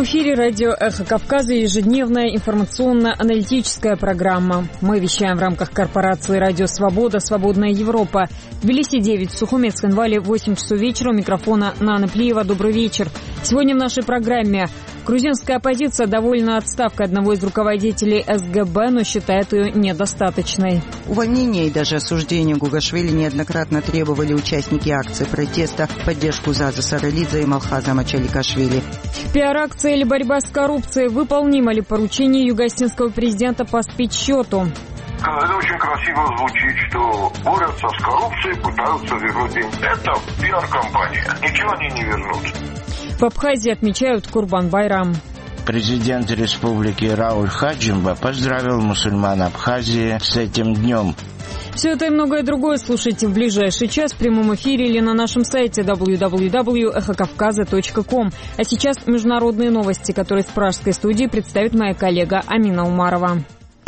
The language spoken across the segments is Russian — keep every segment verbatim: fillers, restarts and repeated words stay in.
эфире радио «Эхо Кавказа» ежедневная информационно-аналитическая программа. Мы вещаем в рамках корпорации «Радио Свобода», «Свободная Европа». В Тбилиси девять, в Сухумецком Вале восемь часов вечера. У микрофона Нана Плиева. Добрый вечер. Сегодня в нашей программе грузинская оппозиция довольна отставкой одного из руководителей эс гэ бэ, но считает ее недостаточной. Увольнение и даже осуждение Гугашвили неоднократно требовали участники акции протеста в поддержку Заза Саралидзе и Малхаза Мачаликашвили. Пиар-акция или борьба с коррупцией? Выполнимо ли поручение югославского президента по спецсчету? Это очень красиво звучит, что борются с коррупцией, пытаются вернуть деньги. Это пиар-компания. Ничего они не вернут. В Абхазии отмечают Курбан-Байрам. Президент республики Рауль Хаджимба поздравил мусульман Абхазии с этим днем. Все это и многое другое слушайте в ближайший час в прямом эфире или на нашем сайте дабл ю дабл ю дабл ю точка эхо кавказа точка ком. А сейчас международные новости, которые с пражской студии представит моя коллега Амина Умарова.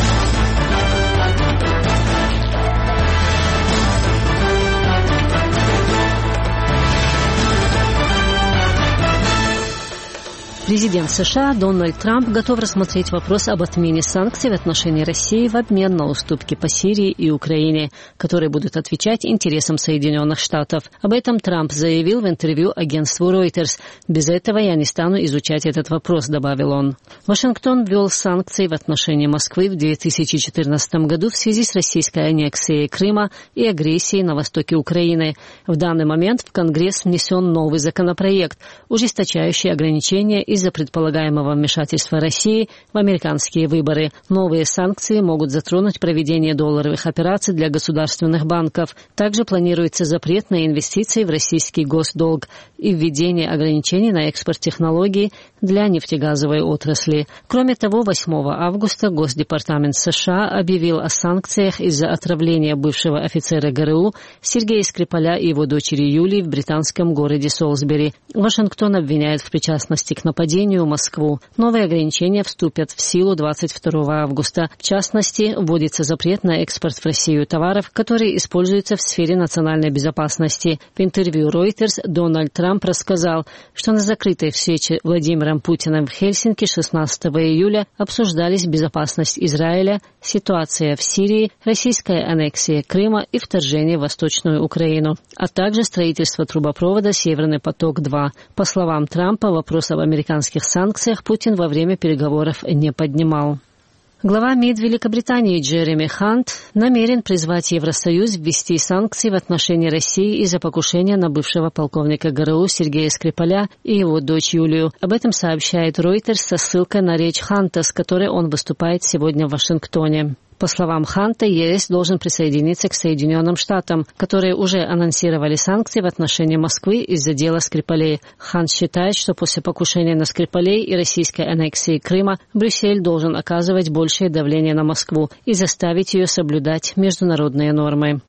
Президент США Дональд Трамп готов рассмотреть вопрос об отмене санкций в отношении России в обмен на уступки по Сирии и Украине, которые будут отвечать интересам Соединенных Штатов. Об этом Трамп заявил в интервью агентству Reuters. «Без этого я не стану изучать этот вопрос», — добавил он. Вашингтон ввел санкции в отношении Москвы в две тысячи четырнадцатом году в связи с российской аннексией Крыма и агрессией на востоке Украины. В данный момент в Конгресс внесен новый законопроект, ужесточающий ограничения и из-за предполагаемого вмешательства России в американские выборы. Новые санкции могут затронуть проведение долларовых операций для государственных банков. Также планируется запрет на инвестиции в российский госдолг и введение ограничений на экспорт технологий для нефтегазовой отрасли. Кроме того, восьмого августа Госдепартамент США объявил о санкциях из-за отравления бывшего офицера гэ эр у Сергея Скрипаля и его дочери Юлии в британском городе Солсбери. Вашингтон обвиняет в причастности к нападению Москву. Новые ограничения вступят в силу двадцать второго августа. В частности, вводится запрет на экспорт в Россию товаров, которые используются в сфере национальной безопасности. В интервью Reuters Дональд Трамп рассказал, что на закрытой встрече Владимиром Путиным в Хельсинки шестнадцатого июля обсуждались безопасность Израиля, ситуация в Сирии, российская аннексия Крыма и вторжение в Восточную Украину, а также строительство трубопровода «Северный поток-два». По словам Трампа, вопрос об американских санкциях Путин во время переговоров не поднимал. Глава МИД Великобритании Джереми Хант намерен призвать Евросоюз ввести санкции в отношении России из-за покушения на бывшего полковника гэ эр у Сергея Скрипаля и его дочь Юлию. Об этом сообщает Reuters со ссылкой на речь Ханта, с которой он выступает сегодня в Вашингтоне. По словам Ханта, е эс должен присоединиться к Соединенным Штатам, которые уже анонсировали санкции в отношении Москвы из-за дела Скрипалей. Хант считает, что после покушения на Скрипалей и российской аннексии Крыма Брюссель должен оказывать большее давление на Москву и заставить ее соблюдать международные нормы.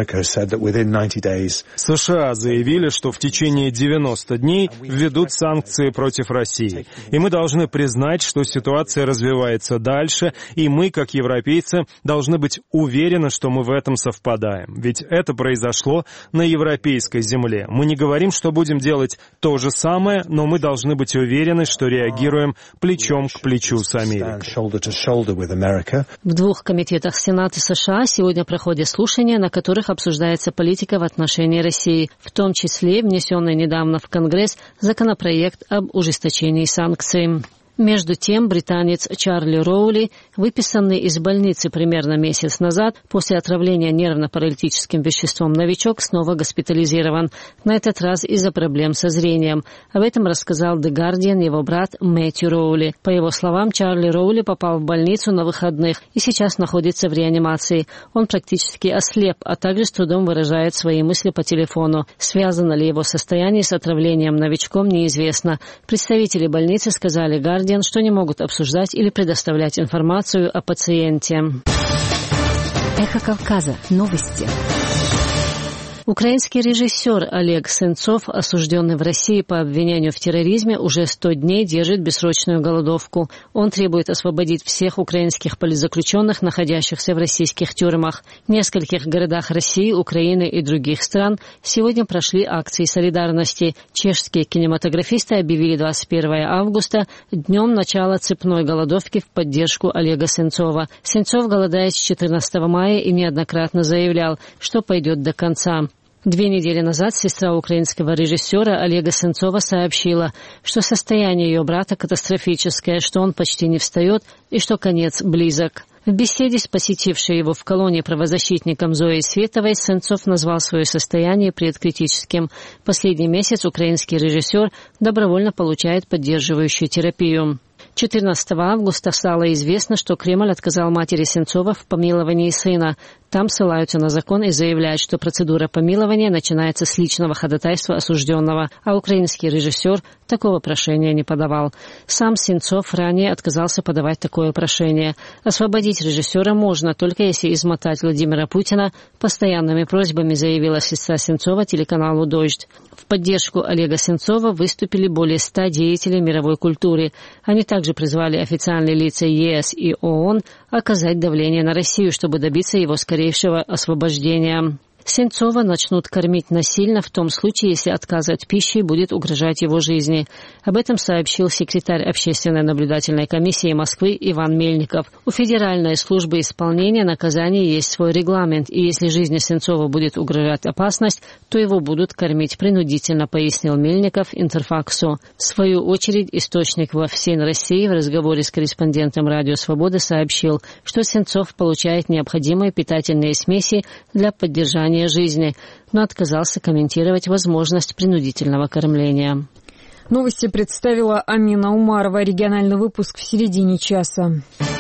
США заявили, что в течение девяноста дней введут санкции против России. И мы должны признать, что ситуация развивается дальше, и мы, как европейцы, должны быть уверены, что мы в этом совпадаем. Ведь это произошло на европейской земле. Мы не говорим, что будем делать то же самое, но мы должны быть уверены, что реагируем плечом к плечу с Америкой. В двух комитетах Сената США сегодня проходят слушания, на которых обсуждается политика в отношении России, в том числе внесенный недавно в Конгресс законопроект об ужесточении санкций. Между тем, британец Чарли Роули, выписанный из больницы примерно месяц назад после отравления нервно-паралитическим веществом «Новичок», снова госпитализирован, на этот раз из-за проблем со зрением. Об этом рассказал The Guardian его брат Мэтью Роули. По его словам, Чарли Роули попал в больницу на выходных и сейчас находится в реанимации. Он практически ослеп, а также с трудом выражает свои мысли по телефону. Связано ли его состояние с отравлением «Новичком», неизвестно. Представители больницы сказали Guardian, что не могут обсуждать или предоставлять информацию о пациенте. Эхо Кавказа. Новости. Украинский режиссер Олег Сенцов, осужденный в России по обвинению в терроризме, уже сто дней держит бессрочную голодовку. Он требует освободить всех украинских политзаключенных, находящихся в российских тюрьмах. В нескольких городах России, Украины и других стран сегодня прошли акции солидарности. Чешские кинематографисты объявили двадцать первого августа днем начала цепной голодовки в поддержку Олега Сенцова. Сенцов голодает с четырнадцатого мая и неоднократно заявлял, что пойдет до конца. Две недели назад сестра украинского режиссера Олега Сенцова сообщила, что состояние ее брата катастрофическое, что он почти не встает и что конец близок. В беседе с посетившей его в колонии правозащитником Зоей Световой Сенцов назвал свое состояние предкритическим. Последний месяц украинский режиссер добровольно получает поддерживающую терапию. четырнадцатого августа стало известно, что Кремль отказал матери Сенцова в помиловании сына. Там ссылаются на закон и заявляют, что процедура помилования начинается с личного ходатайства осужденного, а украинский режиссер такого прошения не подавал. Сам Сенцов ранее отказался подавать такое прошение. Освободить режиссера можно, только если измотать Владимира Путина постоянными просьбами, заявила сестра Сенцова телеканалу «Дождь». В поддержку Олега Сенцова выступили более ста деятелей мировой культуры. Они также призвали официальные лица ЕС и ООН оказать давление на Россию, чтобы добиться его скорейшего освобождения. Сенцова начнут кормить насильно в том случае, если отказ от пищи будет угрожать его жизни. Об этом сообщил секретарь Общественной наблюдательной комиссии Москвы Иван Мельников. У Федеральной службы исполнения наказаний есть свой регламент, и если жизни Сенцова будет угрожать опасность, то его будут кормить принудительно, пояснил Мельников Интерфаксу. В свою очередь, источник во ВСИН России в разговоре с корреспондентом Радио Свобода сообщил, что Сенцов получает необходимые питательные смеси для поддержания жизни, но отказался комментировать возможность принудительного кормления. Новости представила Амина Умарова. Региональный выпуск в середине часа.